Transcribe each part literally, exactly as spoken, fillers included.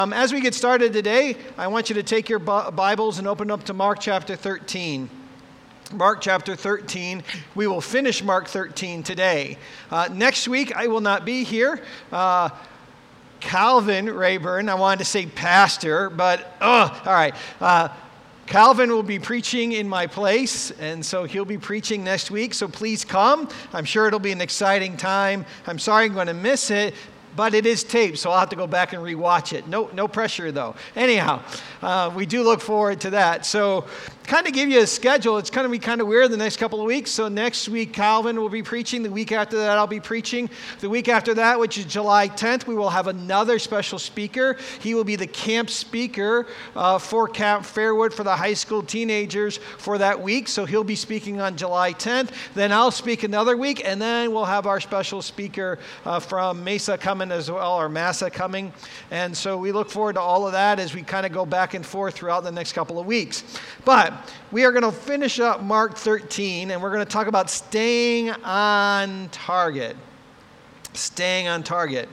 Um, as we get started today, I want you to take your Bibles and open up to Mark chapter thirteen. Mark chapter thirteen. We will finish Mark thirteen today. Uh, next week, I will not be here. Uh, Calvin Rayburn, I wanted to say pastor, but, oh, all right. Uh, Calvin will be preaching in my place, and so he'll be preaching next week, so please come. I'm sure it'll be an exciting time. I'm sorry I'm going to miss it, but it is taped, so I'll have to go back and rewatch it. No, no pressure, though. Anyhow, uh, we do look forward to that. So kind of give you a schedule. It's going to be kind of weird the next couple of weeks. So next week, Calvin will be preaching. The week after that, I'll be preaching. The week after that, which is July tenth, we will have another special speaker. He will be the camp speaker uh, for Camp Fairwood for the high school teenagers for that week. So he'll be speaking on July tenth. Then I'll speak another week, and then we'll have our special speaker uh, from Mesa coming as well, or Massa coming. And so we look forward to all of that as we kind of go back and forth throughout the next couple of weeks. But we are going to finish up Mark thirteen, and we're going to talk about staying on target. Staying on target.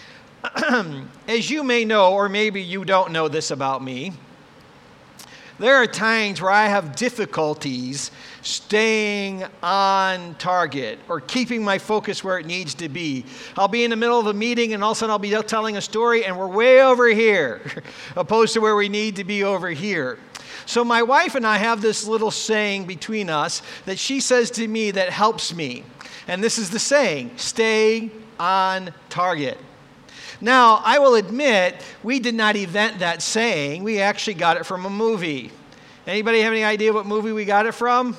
As you may know, or maybe you don't know this about me, there are times where I have difficulties staying on target or keeping my focus where it needs to be. I'll be in the middle of a meeting and all of a sudden I'll be telling a story and we're way over here opposed to where we need to be over here. So my wife and I have this little saying between us that she says to me that helps me. And this is the saying, stay on target. Now, I will admit, we did not invent that saying. We actually got it from a movie. Anybody have any idea what movie we got it from?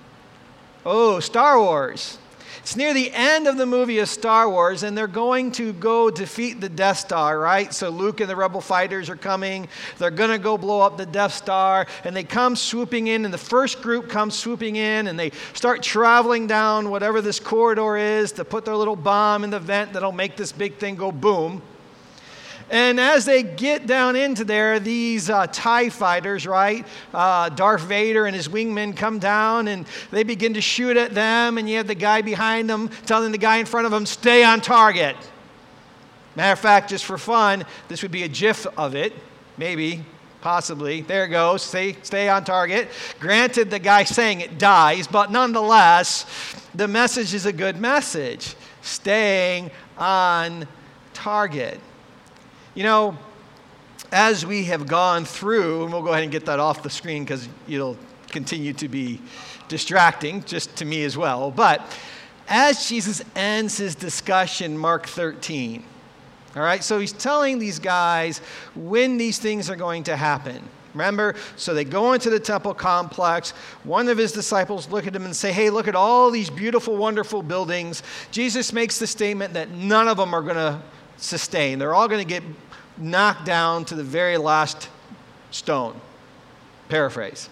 Oh, Star Wars. It's near the end of the movie of Star Wars, and they're going to go defeat the Death Star, right? So Luke and the Rebel fighters are coming. They're going to go blow up the Death Star, and they come swooping in, and the first group comes swooping in, and they start traveling down whatever this corridor is to put their little bomb in the vent that'll make this big thing go boom. And as they get down into there, these uh, TIE fighters, right, uh, Darth Vader and his wingmen come down and they begin to shoot at them, and you have the guy behind them telling the guy in front of him, stay on target. Matter of fact, just for fun, this would be a GIF of it, maybe, possibly. There it goes, stay, stay on target. Granted, the guy saying it dies, but nonetheless, the message is a good message, staying on target. You know, as we have gone through, and we'll go ahead and get that off the screen because it'll continue to be distracting, just to me as well. But as Jesus ends his discussion, Mark thirteen, all right, so he's telling these guys when these things are going to happen. Remember, so they go into the temple complex. One of his disciples look at him and say, hey, look at all these beautiful, wonderful buildings. Jesus makes the statement that none of them are going to sustain. They're all going to get knocked down to the very last stone. Paraphrase.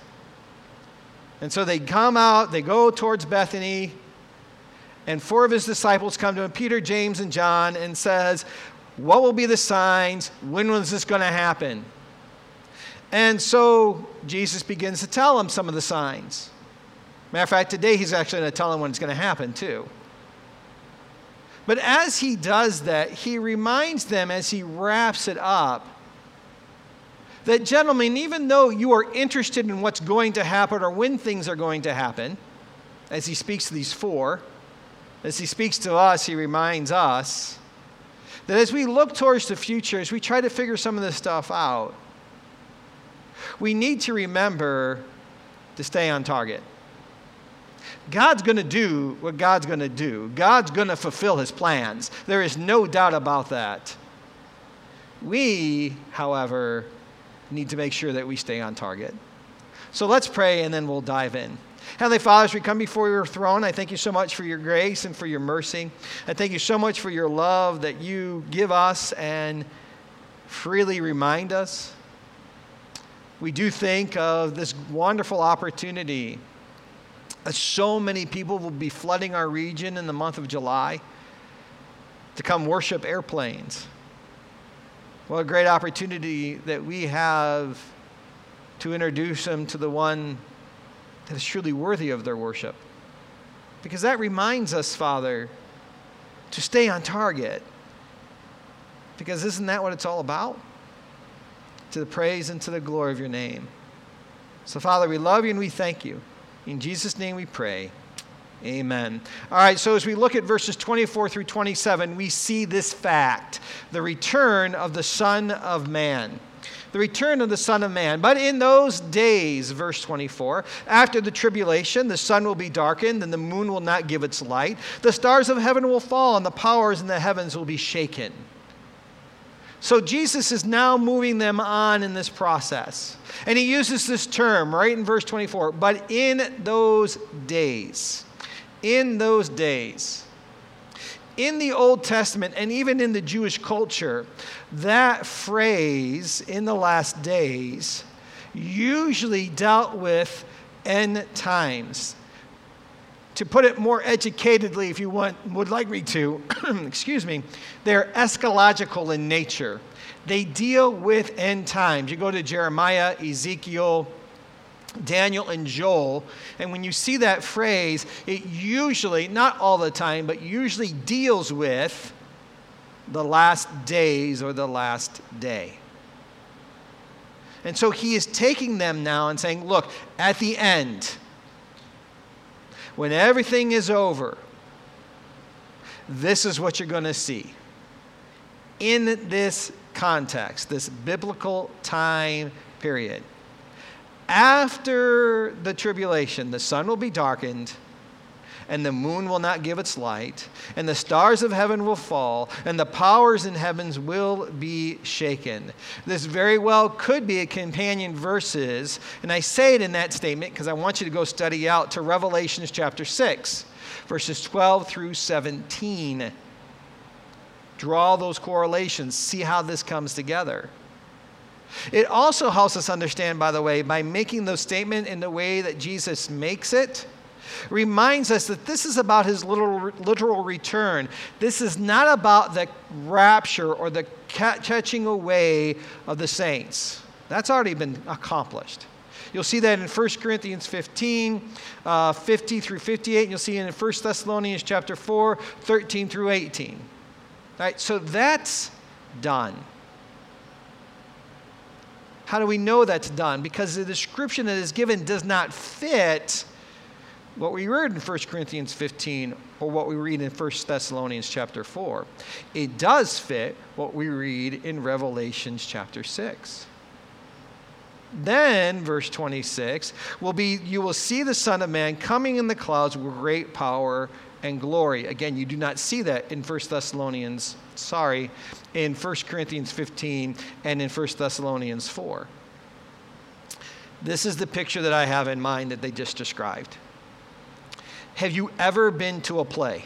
And so they come out, they go towards Bethany, and four of his disciples come to him, Peter, James, and John, and says, what will be the signs? When was this going to happen? And so Jesus begins to tell them some of the signs. Matter of fact, today he's actually going to tell them when it's going to happen too. But as he does that, he reminds them as he wraps it up that, gentlemen, even though you are interested in what's going to happen or when things are going to happen, as he speaks to these four, as he speaks to us, he reminds us that as we look towards the future, as we try to figure some of this stuff out, we need to remember to stay on target. God's going to do what God's going to do. God's going to fulfill his plans. There is no doubt about that. We, however, need to make sure that we stay on target. So let's pray and then we'll dive in. Heavenly Father, as we come before your throne, I thank you so much for your grace and for your mercy. I thank you so much for your love that you give us and freely remind us. We do think of this wonderful opportunity. So many people will be flooding our region in the month of July to come worship airplanes. What a great opportunity that we have to introduce them to the one that is truly worthy of their worship. Because that reminds us, Father, to stay on target. Because isn't that what it's all about? to the praise and to the glory of your name. So, Father, we love you and we thank you. In Jesus' name we pray. Amen. All right, so as we look at verses twenty-four through twenty-seven, we see this fact, the return of the Son of Man. The return of the Son of Man. But in those days, verse twenty-four, after the tribulation, the sun will be darkened and the moon will not give its light. The stars of heaven will fall and the powers in the heavens will be shaken. So Jesus is now moving them on in this process. And he uses this term right in verse twenty-four, but in those days. In those days. In the Old Testament and even in the Jewish culture, that phrase, in the last days, usually dealt with end times. To put it more educatedly, if you want, would like me to, excuse me, they're eschatological in nature. They deal with end times. You go to Jeremiah, Ezekiel, Daniel, and Joel, and when you see that phrase, it usually, not all the time, but usually deals with the last days or the last day. And so he is taking them now and saying, look, at the end, when everything is over, this is what you're going to see. In this context, this biblical time period. After the tribulation, the sun will be darkened, and the moon will not give its light, and the stars of heaven will fall, and the powers in heavens will be shaken. This very well could be a companion verses, and I say it in that statement because I want you to go study out to Revelation chapter six, verses twelve through seventeen. Draw those correlations, see how this comes together. It also helps us understand, by the way, by making those statements in the way that Jesus makes it, reminds us that this is about his literal, literal return. This is not about the rapture or the catching away of the saints. That's already been accomplished. You'll see that in First Corinthians fifteen, uh, fifty through fifty-eight, and you'll see it in First Thessalonians chapter four, thirteen through eighteen. All right, so that's done. How do we know that's done? Because the description that is given does not fit what we read in First Corinthians fifteen or what we read in First Thessalonians chapter four. It does fit what we read in Revelation chapter six. Then, verse twenty-six, will be, you will see the Son of Man coming in the clouds with great power and glory. Again, you do not see that in First Thessalonians, sorry, in First Corinthians fifteen and in First Thessalonians four. This is the picture that I have in mind that they just described. Have you ever been to a play?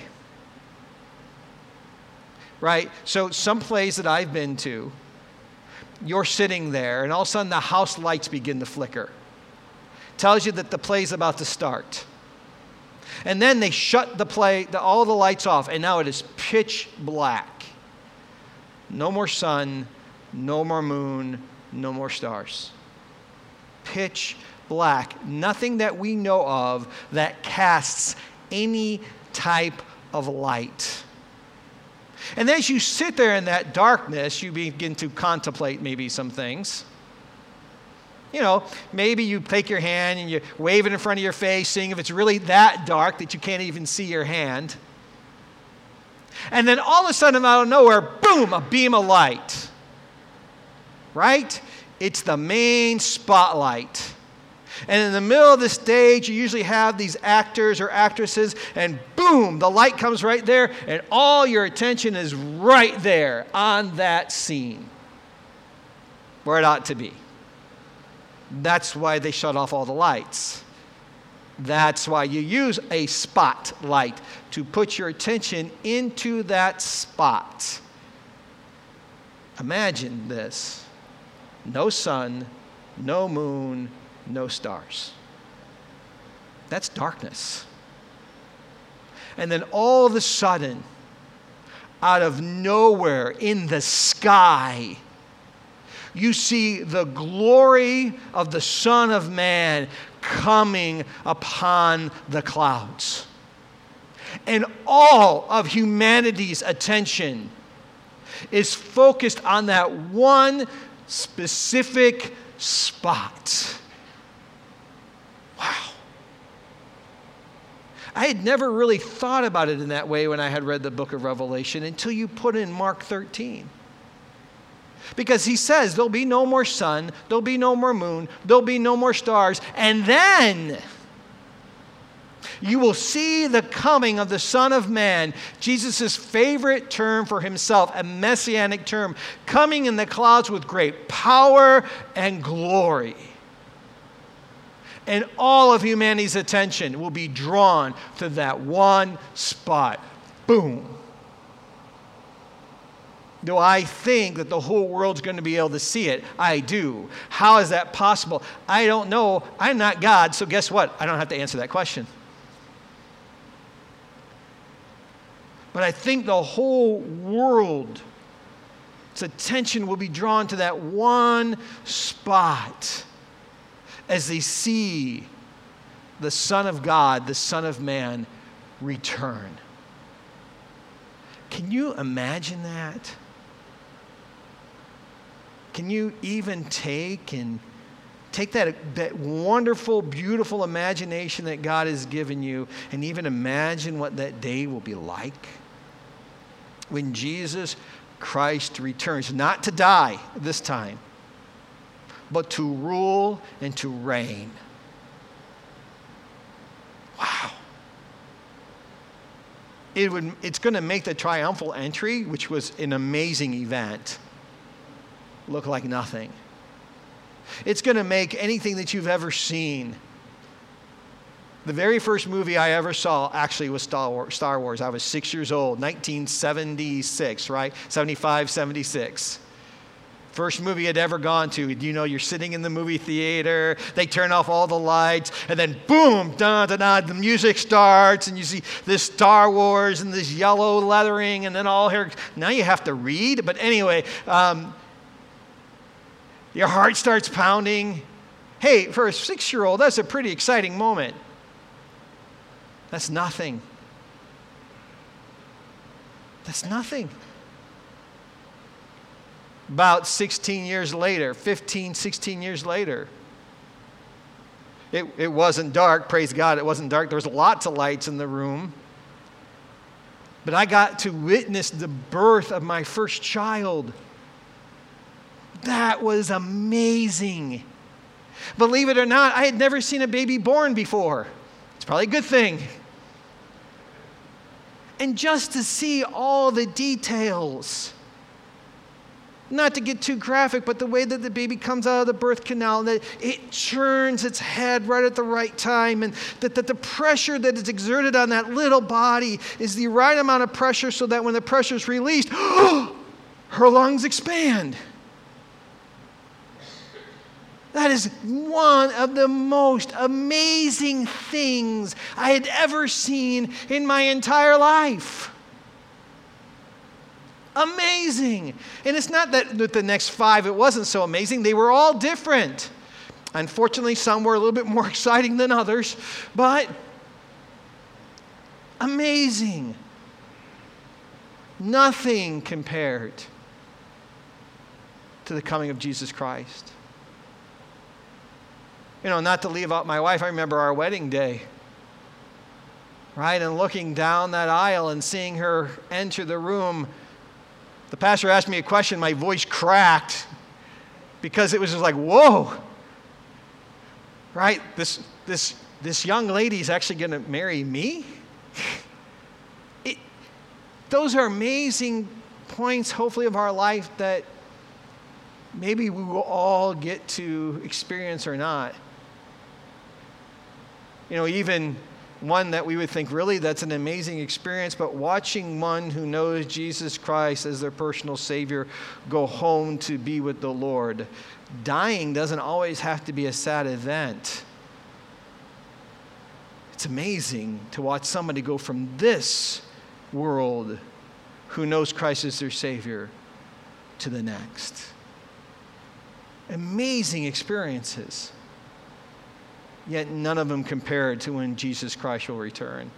Right? So some plays that I've been to, you're sitting there and all of a sudden the house lights begin to flicker. Tells you that the play's about to start. And then they shut the play, the, all the lights off, and now it is pitch black. No more sun, no more moon, no more stars. Pitch black. Nothing that we know of that casts any type of light. And as you sit there in that darkness, you begin to contemplate maybe some things. You know, maybe you take your hand and you wave it in front of your face, seeing if it's really that dark that you can't even see your hand. And then all of a sudden, out of nowhere, boom, a beam of light. Right? It's the main spotlight. And in the middle of the stage, you usually have these actors or actresses, and boom, the light comes right there, and all your attention is right there on that scene where it ought to be. That's why they shut off all the lights. That's why you use a spotlight to put your attention into that spot. Imagine this. No sun, no moon, no stars. That's darkness. And then all of a sudden, out of nowhere in the sky, you see the glory of the Son of Man coming upon the clouds. And all of humanity's attention is focused on that one specific spot. Wow. I had never really thought about it in that way when I had read the book of Revelation until you put in Mark thirteen. Because he says there'll be no more sun, there'll be no more moon, there'll be no more stars, and then you will see the coming of the Son of Man, Jesus' favorite term for himself, a messianic term, coming in the clouds with great power and glory. And all of humanity's attention will be drawn to that one spot. Boom. Do I think that the whole world's going to be able to see it? I do. How is that possible? I don't know. I'm not God, so guess what? I don't have to answer that question. But I think the whole world's attention will be drawn to that one spot as they see the Son of God, the Son of Man, return. Can you imagine that? Can you even take and take that, that wonderful, beautiful imagination that God has given you and even imagine what that day will be like? When Jesus Christ returns, not to die this time, but to rule and to reign. Wow. It would, it's going to make the triumphal entry, which was an amazing event, look like nothing. It's going to make anything that you've ever seen. The very first movie I ever saw actually was Star Wars. Star Wars. I was six years old, nineteen seventy-six, right? seventy-five, seventy-six. First movie I'd ever gone to. You know, you're sitting in the movie theater, they turn off all the lights, and then boom, da da da, the music starts, and you see this Star Wars and this yellow lettering, and then all here. Now you have to read, but anyway, um, your heart starts pounding. Hey, for a six-year-old, that's a pretty exciting moment. That's nothing. That's nothing. About sixteen years later, fifteen, sixteen years later, it, it wasn't dark, praise God, it wasn't dark. There was lots of lights in the room. But I got to witness the birth of my first child. That was amazing. Believe it or not, I had never seen a baby born before. It's probably a good thing. And just to see all the details, not to get too graphic, but the way that the baby comes out of the birth canal, that it churns its head right at the right time, and that, that the pressure that is exerted on that little body is the right amount of pressure so that when the pressure is released, her lungs expand. That is one of the most amazing things I had ever seen in my entire life. Amazing. And it's not that with the next five it wasn't so amazing. They were all different. Unfortunately, some were a little bit more exciting than others, but amazing. Nothing compared to the coming of Jesus Christ. You know, not to leave out my wife, I remember our wedding day, right? And looking down that aisle and seeing her enter the room, the pastor asked me a question, my voice cracked because it was just like, whoa, right? This, this, this young lady is actually going to marry me? It, those are amazing points, hopefully, of our life that maybe we will all get to experience or not. You know, even one that we would think, really, that's an amazing experience, but watching one who knows Jesus Christ as their personal Savior go home to be with the Lord. Dying doesn't always have to be a sad event. It's amazing to watch somebody go from this world who knows Christ as their Savior to the next. Amazing experiences. Yet none of them compared to when Jesus Christ will return.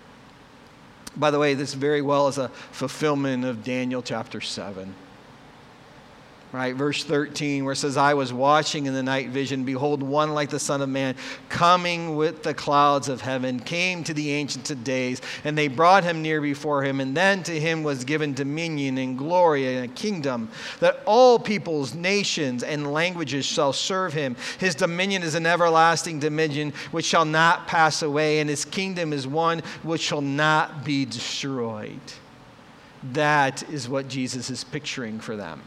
By the way, this very well is a fulfillment of Daniel chapter seven. Right, verse thirteen, where it says, I was watching in the night vision, behold, one like the Son of Man, coming with the clouds of heaven, came to the Ancient of Days, and they brought him near before him, and then to him was given dominion and glory and a kingdom, that all peoples, nations, and languages shall serve him. His dominion is an everlasting dominion which shall not pass away, and his kingdom is one which shall not be destroyed. That is what Jesus is picturing for them.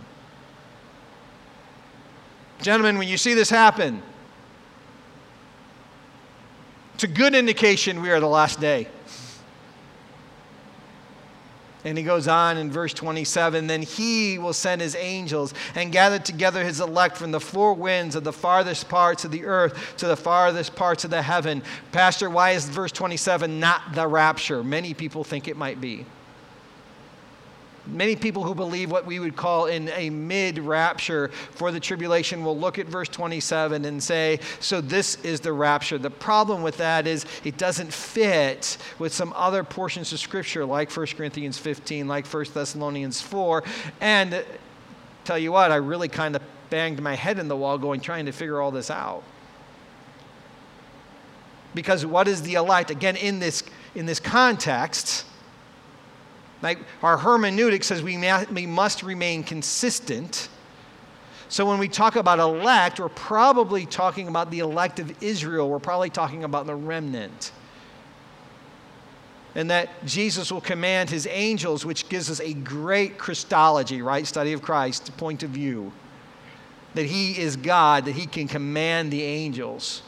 Gentlemen, when you see this happen, it's a good indication we are the last day. And he goes on in verse twenty-seven, then he will send his angels and gather together his elect from the four winds of the farthest parts of the earth to the farthest parts of the heaven. Pastor, why is verse twenty-seven not the rapture? Many people think it might be. Many people who believe what we would call in a mid-rapture for the tribulation will look at verse twenty-seven and say, so this is the rapture. The problem with that is it doesn't fit with some other portions of Scripture like First Corinthians fifteen, like First Thessalonians four. And tell you what, I really kind of banged my head in the wall going, trying to figure all this out. Because what is the elect? Again, in this, in this context, like our hermeneutic says we, ma- we must remain consistent. So when we talk about elect, we're probably talking about the elect of Israel. We're probably talking about the remnant. And that Jesus will command his angels, which gives us a great Christology, right? Study of Christ, point of view. That he is God, that he can command the angels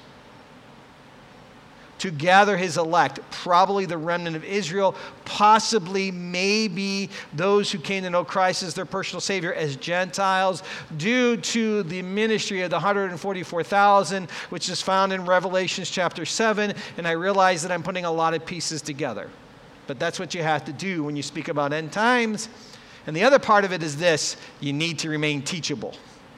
to gather his elect, probably the remnant of Israel, possibly maybe those who came to know Christ as their personal Savior as Gentiles, due to the ministry of the one hundred forty-four thousand, which is found in Revelation chapter seven, and I realize that I'm putting a lot of pieces together. But that's what you have to do when you speak about end times. And the other part of it is this: you need to remain teachable.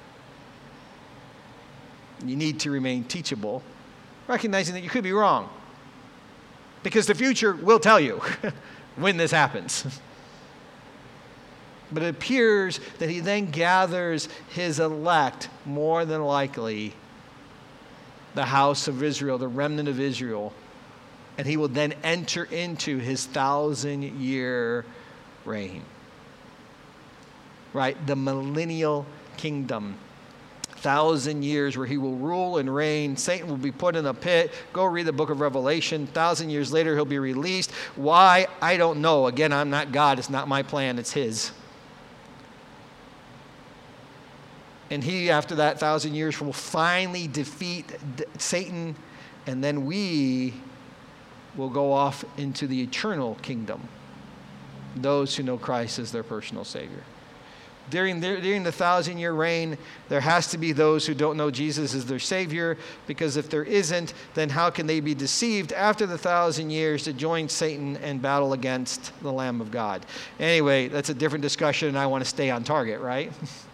You need to remain teachable, recognizing that you could be wrong. Because the future will tell you when this happens. But it appears that he then gathers his elect, more than likely, the house of Israel, the remnant of Israel, and he will then enter into his thousand-year reign. Right? The millennial kingdom. Thousand years where he will rule and reign. Satan will be put in a pit. Go read the book of Revelation. Thousand years later, he'll be released. Why? I don't know. Again, I'm not God. It's not my plan. It's his. And he, after that thousand years, will finally defeat Satan. And then we will go off into the eternal kingdom. Those who know Christ as their personal Savior. During the, during the thousand-year reign, there has to be those who don't know Jesus as their Savior, because if there isn't, then how can they be deceived after the thousand years to join Satan and battle against the Lamb of God? Anyway, that's a different discussion, and I want to stay on target, right?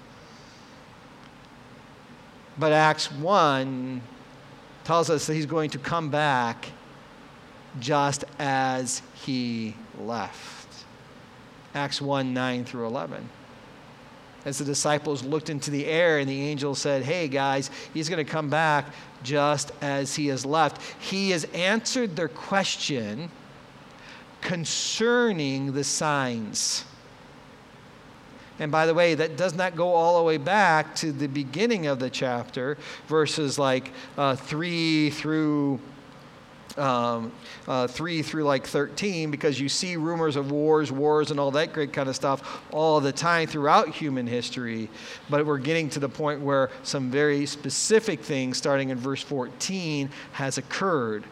But Acts one tells us that he's going to come back just as he left. Acts one, nine through eleven. As the disciples looked into the air and the angel said, hey guys, he's going to come back just as he has left. He has answered their question concerning the signs. And by the way, that does not go all the way back to the beginning of the chapter, verses like uh, three through Um, uh, three through like thirteen, because you see rumors of wars, wars, and all that great kind of stuff all the time throughout human history. But we're getting to the point where some very specific things, starting in verse fourteen, has occurred.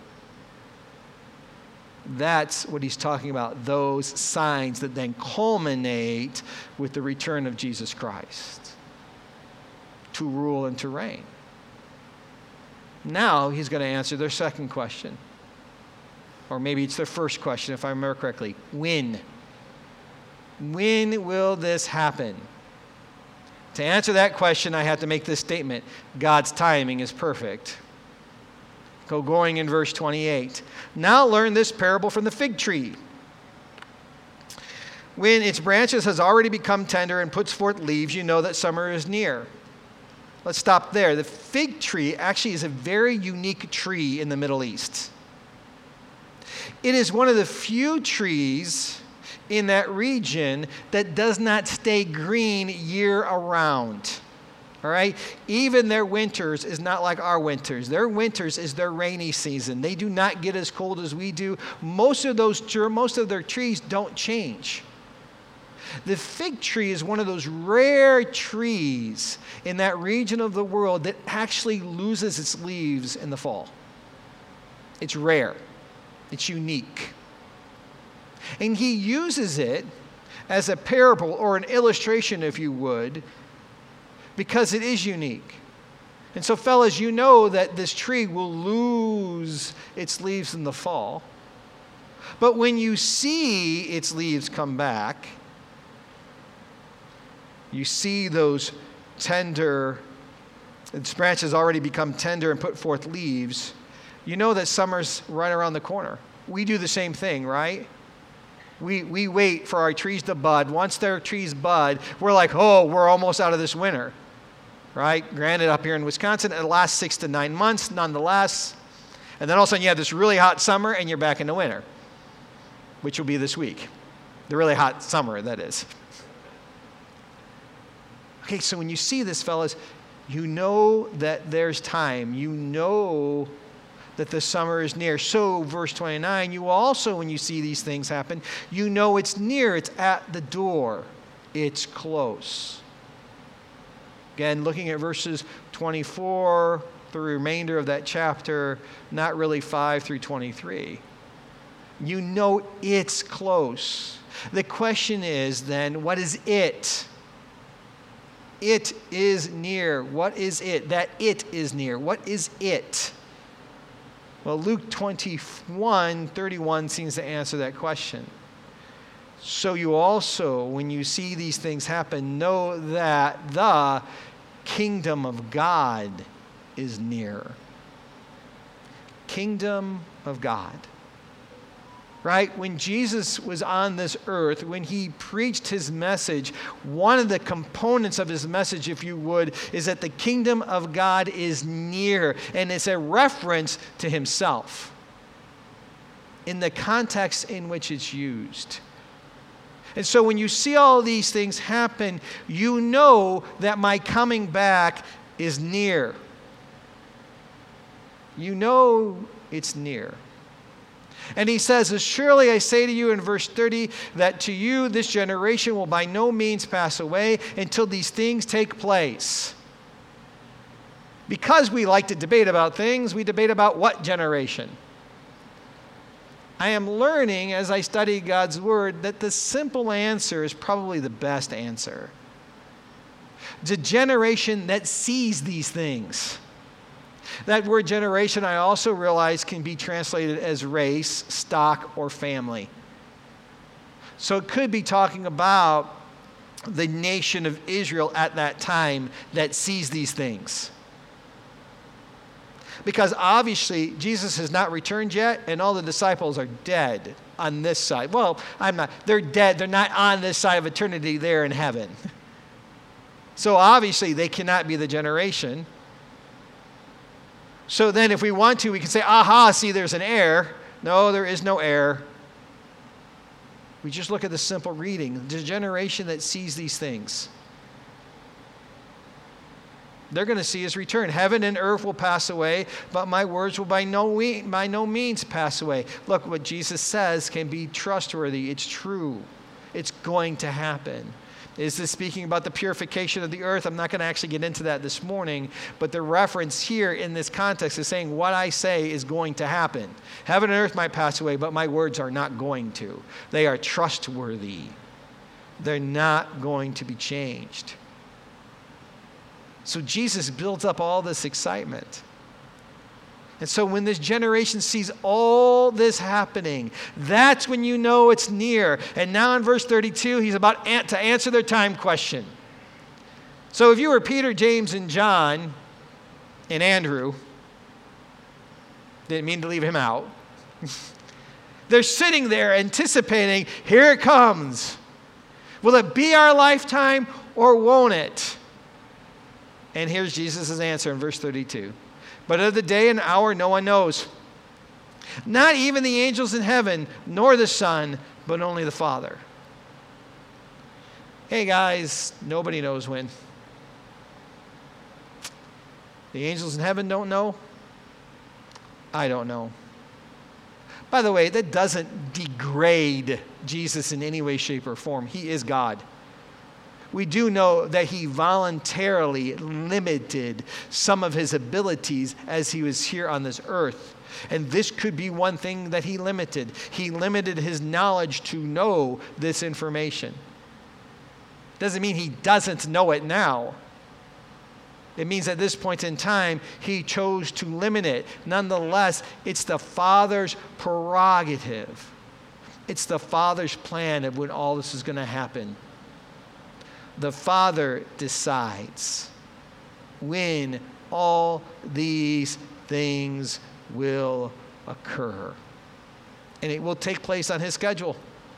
That's what he's talking about, those signs that then culminate with the return of Jesus Christ to rule and to reign. Now he's going to answer their second question. Or maybe it's their first question, if I remember correctly. When? When will this happen? To answer that question, I have to make this statement. God's timing is perfect. Go going in verse twenty-eight. Now learn this parable from the fig tree. When its branches has already become tender and puts forth leaves, you know that summer is near. Let's stop there. The fig tree actually is a very unique tree in the Middle East. It is one of the few trees in that region that does not stay green year around. All right? Even their winters is not like our winters. Their winters is their rainy season. They do not get as cold as we do. Most of those, most of their trees don't change. The fig tree is one of those rare trees in that region of the world that actually loses its leaves in the fall. It's rare. It's unique. And he uses it as a parable or an illustration, if you would, because it is unique. And so, fellas, you know that this tree will lose its leaves in the fall. But when you see its leaves come back, you see those tender, its branches already become tender and put forth leaves, you know that summer's right around the corner. We do the same thing, right? We, we wait for our trees to bud. Once their trees bud, we're like, oh, we're almost out of this winter, right? Granted, up here in Wisconsin, it lasts six to nine months, nonetheless. And then all of a sudden you have this really hot summer and you're back in the winter, which will be this week. The really hot summer, that is. Okay, so when you see this, fellas, you know that there's time. You know that the summer is near. So, verse twenty-nine, you also, when you see these things happen, you know it's near. It's at the door. It's close. Again, looking at verses twenty-four, the remainder of that chapter, not really five through twenty-three. You know it's close. The question is then, what is it? It is near. What is it? That it is near. What is it? Well, Luke twenty-one thirty-one seems to answer that question. So you also, when you see these things happen, know that the kingdom of God is near. Kingdom of God. Right? When Jesus was on this earth, when he preached his message, one of the components of his message, if you would, is that the kingdom of God is near. And it's a reference to himself in the context in which it's used. And so when you see all these things happen, you know that my coming back is near. You know it's near. And he says, as surely I say to you in verse thirty, that to you this generation will by no means pass away until these things take place. Because we like to debate about things, we debate about what generation? I am learning as I study God's word that the simple answer is probably the best answer. The generation that sees these things. That word generation, I also realize, can be translated as race, stock, or family. So it could be talking about the nation of Israel at that time that sees these things. Because obviously, Jesus has not returned yet, and all the disciples are dead on this side. Well, I'm not. They're dead. They're not on this side of eternity. They're in heaven. So obviously, they cannot be the generation. So then if we want to, we can say, aha, see, there's an heir. No, there is no heir. We just look at the simple reading. The generation that sees these things. They're going to see his return. Heaven and earth will pass away, but my words will by no, we- by no means pass away. Look, what Jesus says can be trustworthy. It's true. It's going to happen. Is this speaking about the purification of the earth? I'm not going to actually get into that this morning, but the reference here in this context is saying what I say is going to happen. Heaven and earth might pass away, but my words are not going to. They are trustworthy. They're not going to be changed. So Jesus builds up all this excitement. And so when this generation sees all this happening, that's when you know it's near. And now in verse thirty-two, he's about to answer their time question. So if you were Peter, James, and John, and Andrew, didn't mean to leave him out, they're sitting there anticipating, here it comes. Will it be our lifetime or won't it? And here's Jesus' answer in verse thirty-two. But of the day and hour no one knows. Not even the angels in heaven, nor the Son, but only the Father. Hey guys, nobody knows when. The angels in heaven don't know. I don't know. By the way, that doesn't degrade Jesus in any way, shape, or form. He is God. We do know that he voluntarily limited some of his abilities as he was here on this earth. And this could be one thing that he limited. He limited his knowledge to know this information. Doesn't mean he doesn't know it now. It means at this point in time, he chose to limit it. Nonetheless, it's the Father's prerogative. It's the Father's plan of when all this is going to happen. The Father decides when all these things will occur. And it will take place on his schedule.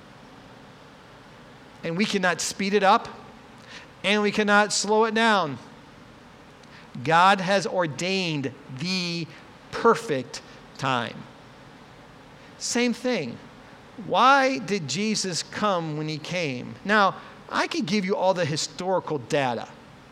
And we cannot speed it up, and we cannot slow it down. God has ordained the perfect time. Same thing. Why did Jesus come when he came? Now, I could give you all the historical data.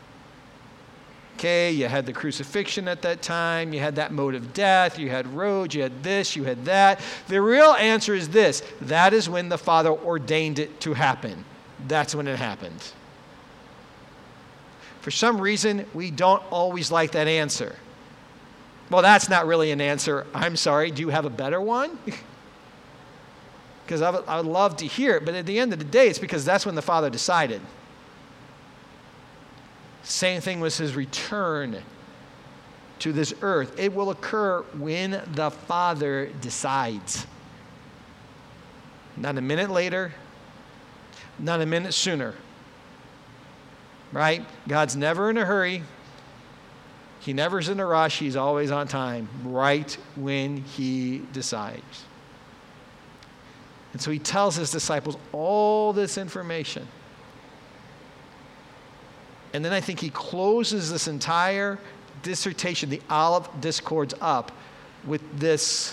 Okay, you had the crucifixion at that time, you had that mode of death, you had roads, you had this, you had that. The real answer is this: that is when the Father ordained it to happen. That's when it happened. For some reason, we don't always like that answer. Well, that's not really an answer. I'm sorry, do you have a better one? Because I would, I would love to hear it, but at the end of the day, it's because that's when the Father decided. Same thing was his return to this earth. It will occur when the Father decides. Not a minute later, not a minute sooner. Right? God's never in a hurry. He never's in a rush. He's always on time, right when he decides. And so he tells his disciples all this information. And then I think he closes this entire dissertation, the Olivet Discourse, up with this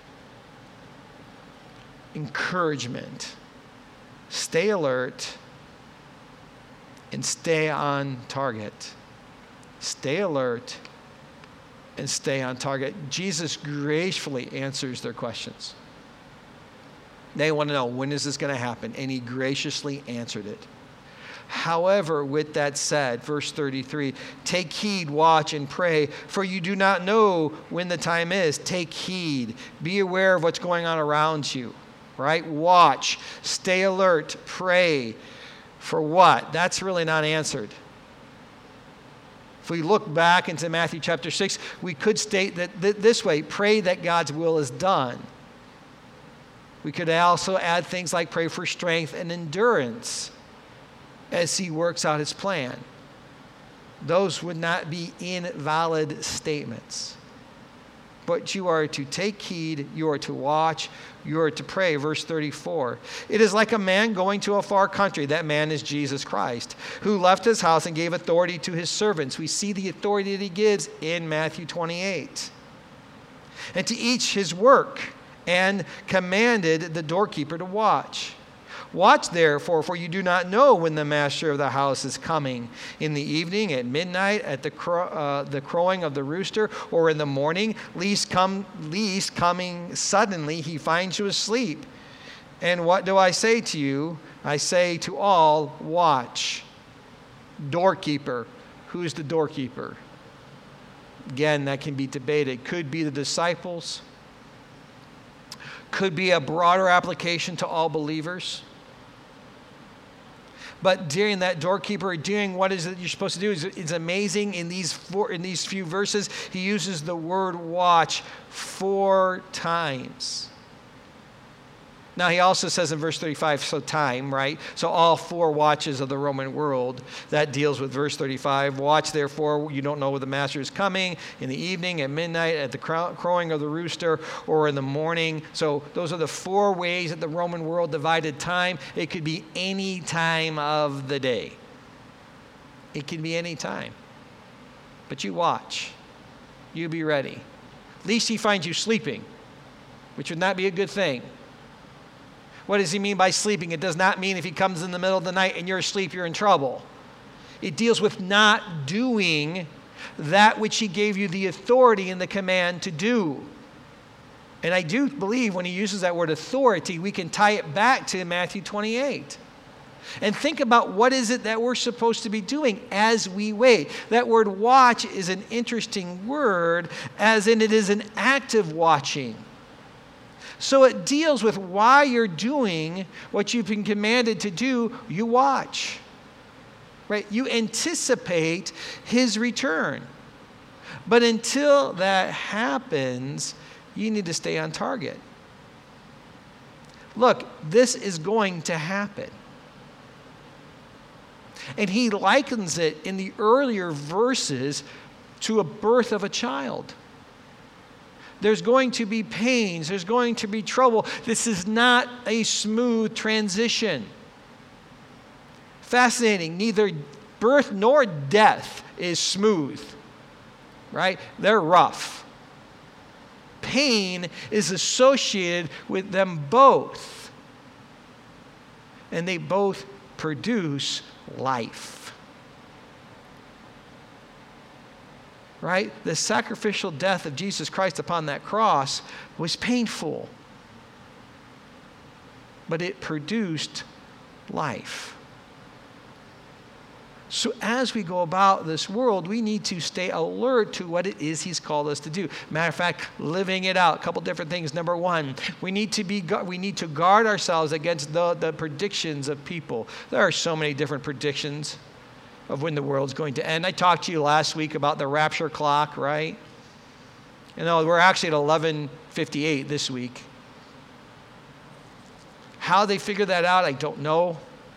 encouragement. Stay alert and stay on target. Stay alert and stay on target. Jesus gracefully answers their questions. They want to know, when is this going to happen? And he graciously answered it. However, with that said, verse thirty-three, take heed, watch, and pray, for you do not know when the time is. Take heed. Be aware of what's going on around you, right? Watch. Stay alert. Pray. For what? That's really not answered. If we look back into Matthew chapter six, we could state that th- this way: pray that God's will is done. We could also add things like pray for strength and endurance as he works out his plan. Those would not be invalid statements. But you are to take heed, you are to watch, you are to pray. Verse thirty-four. It is like a man going to a far country. That man is Jesus Christ, who left his house and gave authority to his servants. We see the authority that he gives in Matthew twenty-eight. And to each his work, and commanded the doorkeeper to watch. Watch therefore, for you do not know when the master of the house is coming, in the evening, at midnight, at the crow, uh, the crowing of the rooster, or in the morning, least come, least coming suddenly he finds you asleep. And what do I say to you? I say to all, watch. Doorkeeper. Who's the doorkeeper? Again, that can be debated. Could be the disciples. Could be a broader application to all believers. But during that doorkeeper, doing what is it you're supposed to do, is it's amazing. In these four, in these few verses, he uses the word watch four times. Now, he also says in verse thirty-five, so time, right? So all four watches of the Roman world, that deals with verse thirty-five. Watch, therefore, you don't know when the master is coming, in the evening, at midnight, at the crowing of the rooster, or in the morning. So those are the four ways that the Roman world divided time. It could be any time of the day. It can be any time. But you watch. You be ready. Least he finds you sleeping, which would not be a good thing. What does he mean by sleeping? It does not mean if he comes in the middle of the night and you're asleep, you're in trouble. It deals with not doing that which he gave you the authority and the command to do. And I do believe when he uses that word authority, we can tie it back to Matthew twenty-eight. And think about what is it that we're supposed to be doing as we wait. That word watch is an interesting word, as in it is an active watching. So it deals with why you're doing what you've been commanded to do. You watch, right? You anticipate his return. But until that happens, you need to stay on target. Look, this is going to happen. And he likens it in the earlier verses to a birth of a child. There's going to be pains. There's going to be trouble. This is not a smooth transition. Fascinating. Neither birth nor death is smooth, right? They're rough. Pain is associated with them both. And they both produce life. Right? The sacrificial death of Jesus Christ upon that cross was painful, but it produced life. So as we go about this world, we need to stay alert to what it is he's called us to do. Matter of fact, living it out. A couple different things. Number one, we need to be we need to guard ourselves against the, the predictions of people. There are so many different predictions of when the world's going to end. I talked to you last week about the rapture clock, right? You know, we're actually at eleven fifty-eight this week. How they figure that out, I don't know.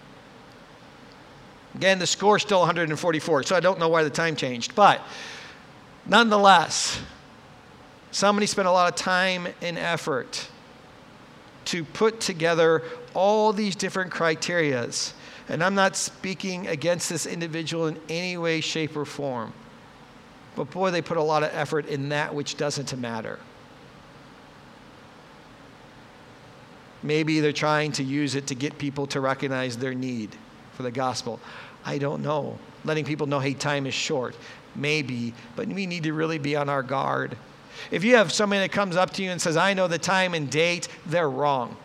Again, the score's still one hundred forty-four, so I don't know why the time changed. But nonetheless, somebody spent a lot of time and effort to put together all these different criterias. And I'm not speaking against this individual in any way, shape, or form. But boy, they put a lot of effort in that which doesn't matter. Maybe they're trying to use it to get people to recognize their need for the gospel. I don't know. Letting people know, hey, time is short. Maybe, but we need to really be on our guard. If you have somebody that comes up to you and says, I know the time and date, they're wrong.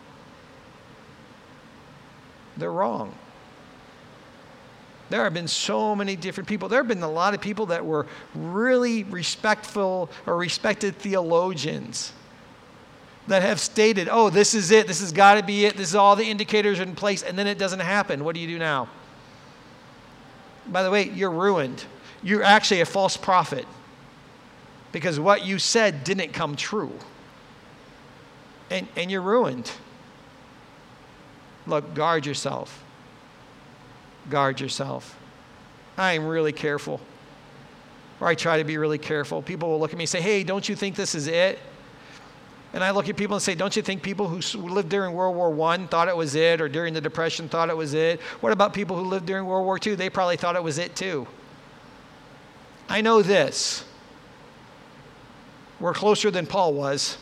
They're wrong. There have been so many different people. There have been a lot of people that were really respectful or respected theologians that have stated, oh, this is it. This has got to be it. This is all the indicators are in place, and then it doesn't happen. What do you do now? By the way, you're ruined. You're actually a false prophet because what you said didn't come true. And, and you're ruined. Look, guard yourself. Guard yourself. I am really careful. Or I try to be really careful. People will look at me and say, hey, don't you think this is it? And I look at people and say, don't you think people who lived during World War One thought it was it, or during the Depression thought it was it? What about people who lived during World War Two? They probably thought it was it too. I know this. We're closer than Paul was.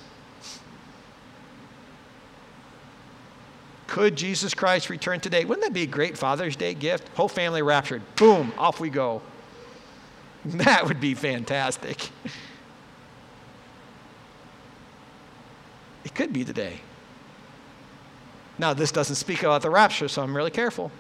Could Jesus Christ return today? Wouldn't that be a great Father's Day gift? Whole family raptured. Boom, off we go. That would be fantastic. It could be today. Now, this doesn't speak about the rapture, so I'm really careful.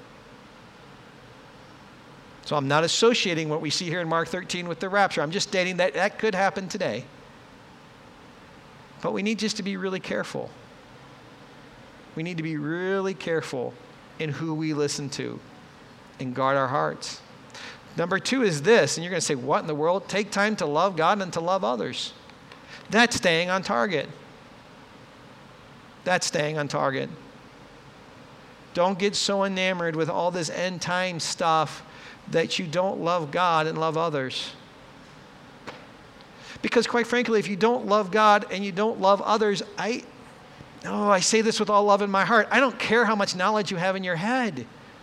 So I'm not associating what we see here in Mark thirteen with the rapture. I'm just stating that that could happen today. But we need just to be really careful. We need to be really careful in who we listen to and guard our hearts. Number two is this, and you're going to say, what in the world? Take time to love God and to love others. That's staying on target. That's staying on target. Don't get so enamored with all this end time stuff that you don't love God and love others. Because quite frankly, if you don't love God and you don't love others, I, oh, I say this with all love in my heart. I don't care how much knowledge you have in your head.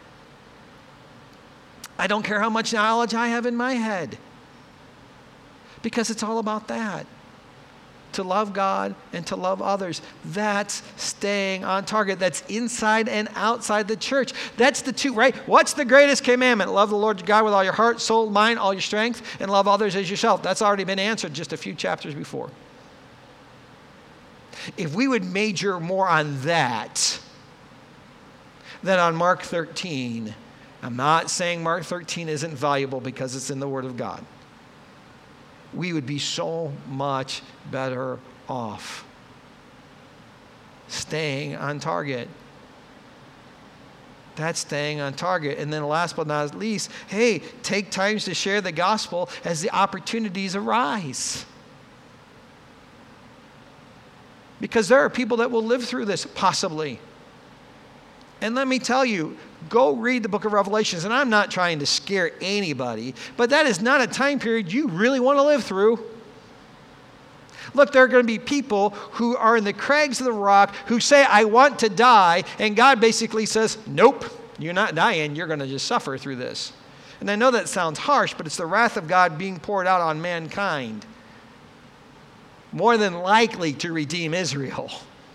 I don't care how much knowledge I have in my head. Because it's all about that. To love God and to love others. That's staying on target. That's inside and outside the church. That's the two, right? What's the greatest commandment? Love the Lord God with all your heart, soul, mind, all your strength, and love others as yourself. That's already been answered just a few chapters before. If we would major more on that than on Mark thirteen, I'm not saying Mark thirteen isn't valuable because it's in the Word of God. We would be so much better off staying on target. That's staying on target. And then last but not least, hey, take times to share the gospel as the opportunities arise. Because there are people that will live through this, possibly. And let me tell you, go read the book of Revelations. And I'm not trying to scare anybody, but that is not a time period you really want to live through. Look, there are going to be people who are in the crags of the rock who say, I want to die. And God basically says, nope, you're not dying. You're going to just suffer through this. And I know that sounds harsh, but it's the wrath of God being poured out on mankind. More than likely to redeem Israel.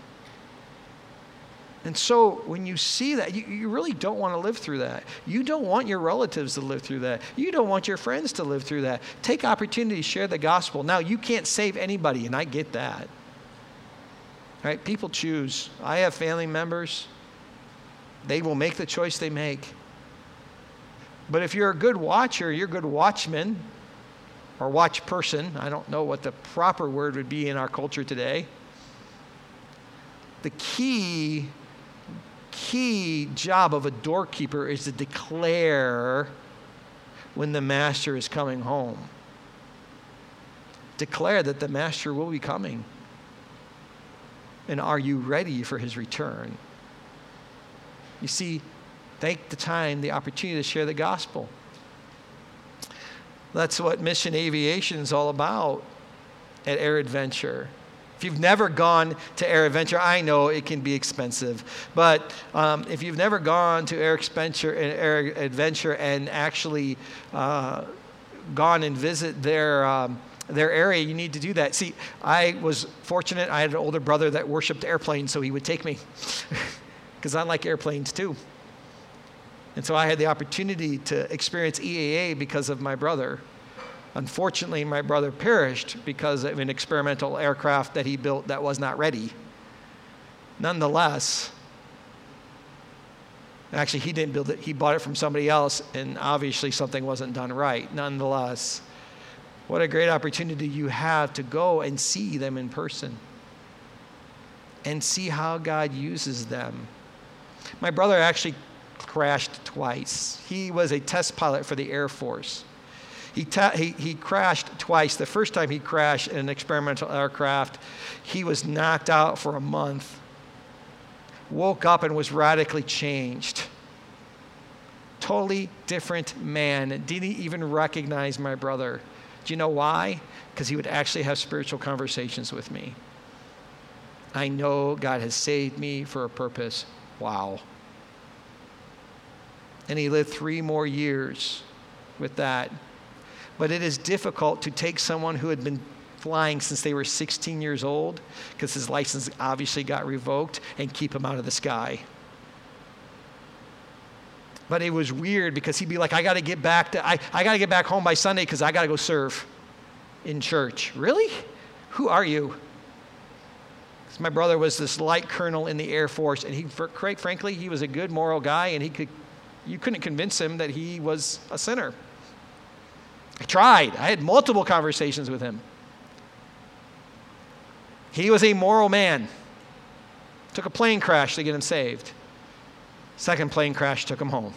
And so when you see that, you, you really don't want to live through that. You don't want your relatives to live through that. You don't want your friends to live through that. Take opportunity to share the gospel. Now, you can't save anybody, and I get that. Right? People choose. I have family members. They will make the choice they make. But if you're a good watcher, you're a good watchman or watch person. I don't know what the proper word would be in our culture today. The key key job of a doorkeeper is to declare when the master is coming home. Declare that the master will be coming. And are you ready for his return? You see, take the time, the opportunity to share the gospel. That's what Mission Aviation is all about at Air Adventure. If you've never gone to Air Adventure, I know it can be expensive. But um, if you've never gone to Air Adventure, Air Adventure and actually uh, gone and visit their um, their area, you need to do that. See, I was fortunate. I had an older brother that worshiped airplanes, so he would take me because I like airplanes too. And so I had the opportunity to experience E A A because of my brother. Unfortunately, my brother perished because of an experimental aircraft that he built that was not ready. Nonetheless, actually he didn't build it, he bought it from somebody else, and obviously something wasn't done right. Nonetheless, what a great opportunity you have to go and see them in person and see how God uses them. My brother actually crashed twice. He was a test pilot for the Air Force. He, ta- he, he crashed twice. The first time he crashed in an experimental aircraft, he was knocked out for a month, woke up and was radically changed. Totally different man. Didn't even recognize my brother. Do you know why? Because he would actually have spiritual conversations with me. I know God has saved me for a purpose. Wow. And he lived three more years with that. But it is difficult to take someone who had been flying since they were sixteen years old, because his license obviously got revoked, and keep him out of the sky. But it was weird because he'd be like, I got to get back to, I, I got to get back home by Sunday because I got to go serve in church. Really? Who are you? Because my brother was this light colonel in the Air Force, and he, quite frankly, he was a good moral guy, and he could, you couldn't convince him that he was a sinner. I tried. I had multiple conversations with him. He was a moral man. Took a plane crash to get him saved. Second plane crash took him home.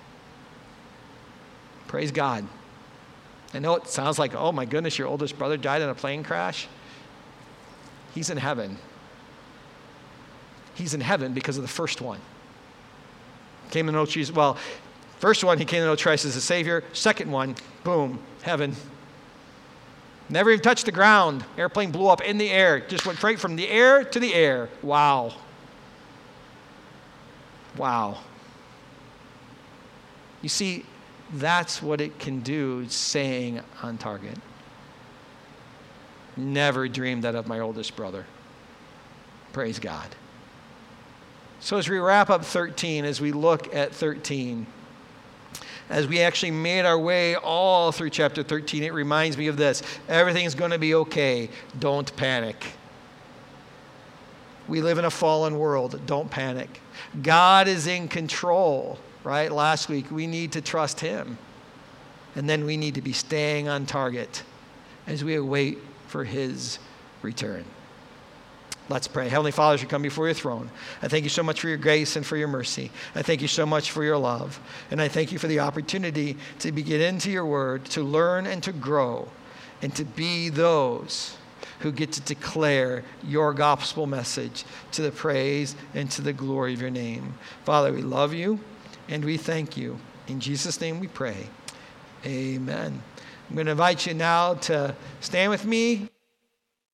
Praise God. I know it sounds like, oh my goodness, your oldest brother died in a plane crash. He's in heaven. he's in heaven because of the first one. Came to know Jesus. Well, first one, he came to know Christ as a Savior. Second one, boom, heaven. Never even touched the ground. Airplane blew up in the air. Just went straight from the air to the air. Wow. Wow. You see, that's what it can do, staying on target. Never dreamed that of my oldest brother. Praise God. So as we wrap up thirteen, as we look at thirteen, as we actually made our way all through chapter thirteen, it reminds me of this. Everything's going to be okay. Don't panic. We live in a fallen world. Don't panic. God is in control, right? Last week, we need to trust him. And then we need to be staying on target as we await for his return. Let's pray. Heavenly Father, as we come before your throne, I thank you so much for your grace and for your mercy. I thank you so much for your love. And I thank you for the opportunity to be get into your word, to learn and to grow, and to be those who get to declare your gospel message to the praise and to the glory of your name. Father, we love you and we thank you. In Jesus' name we pray. Amen. I'm going to invite you now to stand with me.